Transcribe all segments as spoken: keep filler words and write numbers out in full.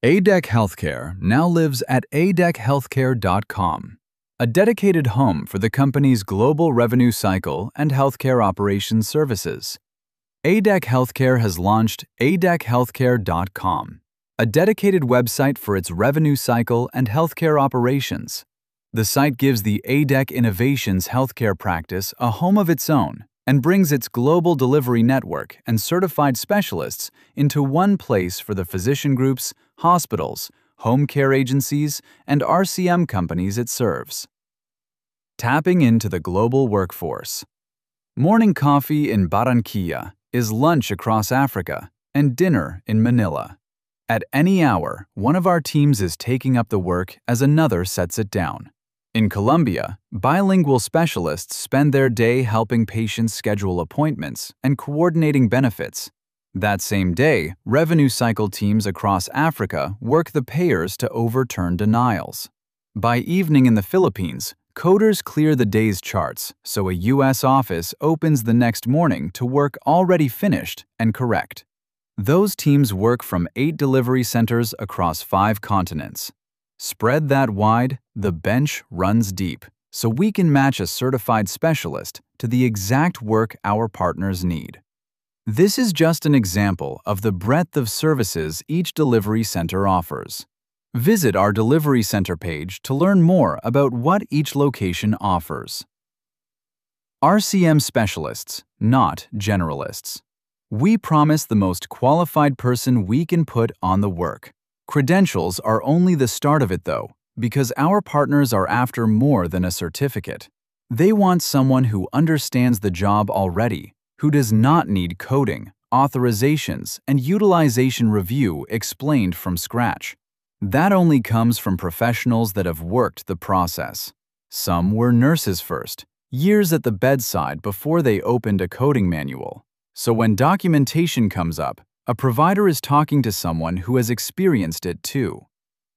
A D E C Healthcare now lives at a d e c healthcare dot com, a dedicated home for the company's global revenue cycle and healthcare operations services. A D E C Healthcare has launched a d e c healthcare dot com, a dedicated website for its revenue cycle and healthcare operations. The site gives the A D E C Innovations healthcare practice a home of its own and brings its global delivery network and certified specialists into one place for the physician groups, hospitals, home care agencies, and R C M companies it serves. Tapping into the global workforce. Morning coffee in Barranquilla is lunch across Africa and dinner in Manila. At any hour, one of our teams is taking up the work as another sets it down. In Colombia, bilingual specialists spend their day helping patients schedule appointments and coordinating benefits. That same day, revenue cycle teams across Africa work the payers to overturn denials. By evening in the Philippines, coders clear the day's charts, so a U S office opens the next morning to work already finished and correct. Those teams work from eight delivery centers across five continents. Spread that wide, the bench runs deep, so we can match a certified specialist to the exact work our partners need. This is just an example of the breadth of services each delivery center offers. Visit our delivery center page to learn more about what each location offers. R C M specialists, not generalists. We promise the most qualified person we can put on the work. Credentials are only the start of it, though, because our partners are after more than a certificate. They want someone who understands the job already, who does not need coding, authorizations, and utilization review explained from scratch. That only comes from professionals that have worked the process. Some were nurses first, years at the bedside before they opened a coding manual. So when documentation comes up, a provider is talking to someone who has experienced it too.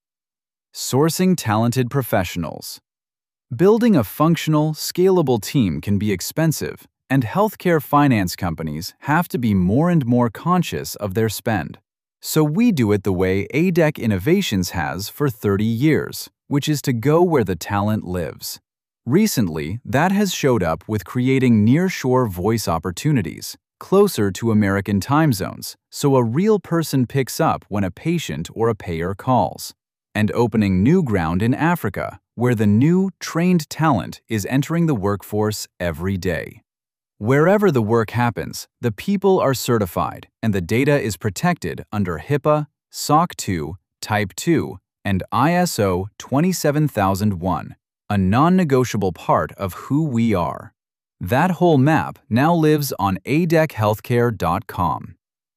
Sourcing talented professionals. Building a functional, scalable team can be expensive, and healthcare finance companies have to be more and more conscious of their spend. So we do it the way A D E C Innovations has for thirty years, which is to go where the talent lives. Recently, that has showed up with creating nearshore voice opportunities, closer to American time zones, so a real person picks up when a patient or a payer calls, and opening new ground in Africa, where the new, trained talent is entering the workforce every day. Wherever the work happens, the people are certified, and the data is protected under HIPAA, S O C two, Type two, and I S O twenty-seven thousand one, a non-negotiable part of who we are. That whole map now lives on a d e c healthcare dot com.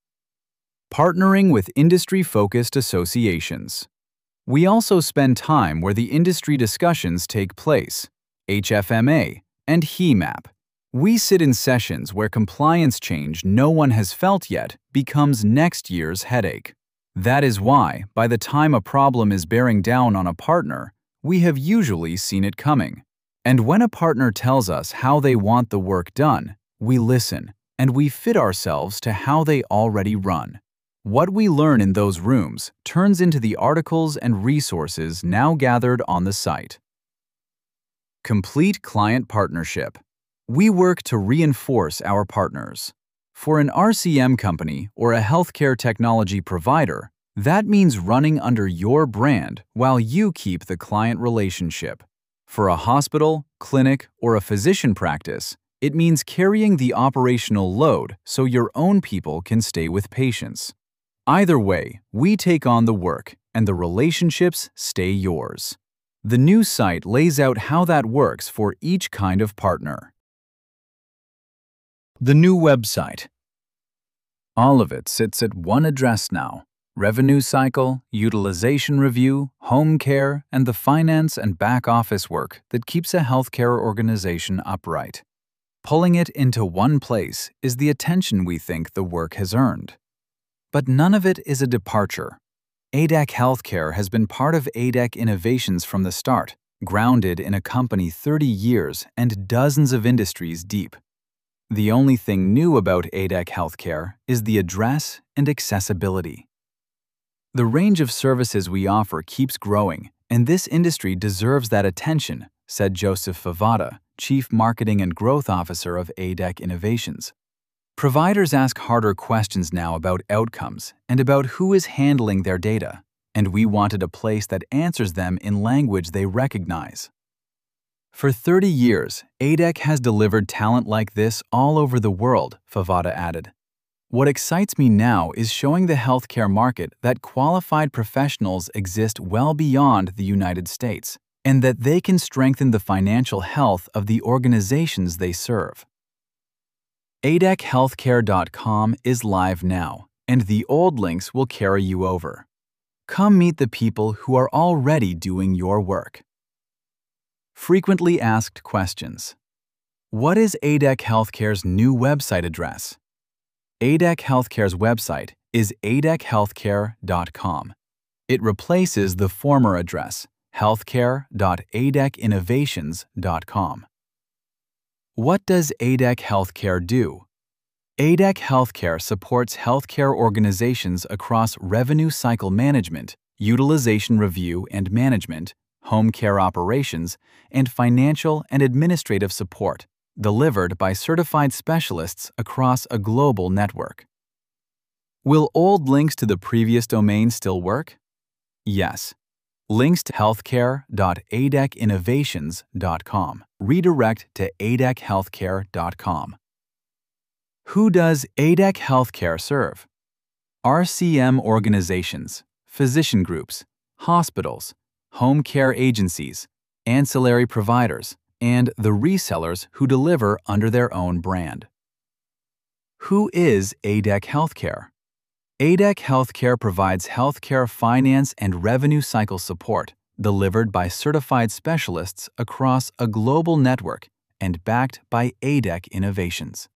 Partnering with industry-focused associations. We also spend time where the industry discussions take place, H F M A and H E M A P. We sit in sessions where compliance change no one has felt yet becomes next year's headache. That is why, by the time a problem is bearing down on a partner, we have usually seen it coming. And when a partner tells us how they want the work done, we listen, and we fit ourselves to how they already run. What we learn in those rooms turns into the articles and resources now gathered on the site. Complete client partnership. We work to reinforce our partners. For an R C M company or a healthcare technology provider, that means running under your brand while you keep the client relationship. For a hospital, clinic, or a physician practice, it means carrying the operational load so your own people can stay with patients. Either way, we take on the work, and the relationships stay yours. The new site lays out how that works for each kind of partner. The new website. All of it sits at one address now. Revenue cycle, utilization review, home care, and the finance and back office work that keeps a healthcare organization upright. Pulling it into one place is the attention we think the work has earned. But none of it is a departure. A D E C Healthcare has been part of A D E C Innovations from the start, grounded in a company thirty years and dozens of industries deep. The only thing new about A D E C Healthcare is the address and accessibility. The range of services we offer keeps growing, and this industry deserves that attention, said Joseph Favada, Chief Marketing and Growth Officer of A D E C Innovations. Providers ask harder questions now about outcomes and about who is handling their data, and we wanted a place that answers them in language they recognize. For thirty years, A D E C has delivered talent like this all over the world, Favada added. What excites me now is showing the healthcare market that qualified professionals exist well beyond the United States, and that they can strengthen the financial health of the organizations they serve. A D E C healthcare dot com is live now, and the old links will carry you over. Come meet the people who are already doing your work. Frequently asked questions. What is A D E C Healthcare's new website address? A D E C Healthcare's website is A D E C healthcare dot com. It replaces the former address, healthcare dot A D E C innovations dot com. What does A D E C Healthcare do? A D E C Healthcare supports healthcare organizations across revenue cycle management, utilization review and management, home care operations, and financial and administrative support, delivered by certified specialists across a global network. Will old links to the previous domain still work? Yes. Links to healthcare dot A D E C innovations dot com redirect to A D E C healthcare dot com. Who does A D E C Healthcare serve? R C M organizations, physician groups, hospitals, home care agencies, ancillary providers, and the resellers who deliver under their own brand. Who is A D E C Healthcare? A D E C Healthcare provides healthcare finance and revenue cycle support delivered by certified specialists across a global network and backed by A D E C Innovations.